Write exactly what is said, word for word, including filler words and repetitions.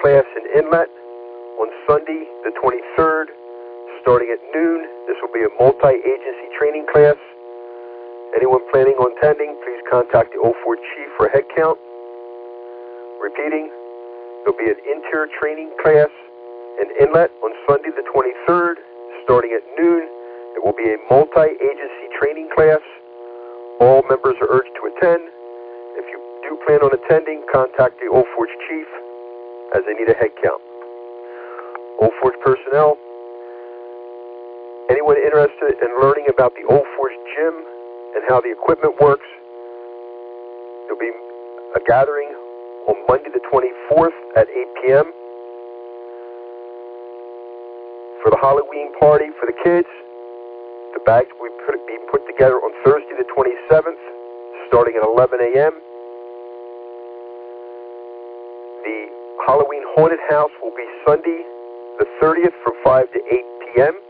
class in Inlet on Sunday, the twenty-third, starting at noon. This will be a multi-agency training class. Anyone planning on attending, please contact the oh four Chief for a head count. Repeating, there will be an interior training class in Inlet on Sunday, the twenty-third, starting at noon. It will be a multi-agency training class. All members are urged to attend. If you do plan on attending, contact the Old Forge Chief as they need a head count. Old Forge personnel, anyone interested in learning about the Old Forge Gym and how the equipment works, there'll be a gathering on Monday the twenty-fourth at eight p.m. for the Halloween party for the kids. The bags will be put together on Thursday the twenty-seventh, starting at eleven a.m. The Halloween haunted house will be Sunday the thirtieth from five to eight p.m.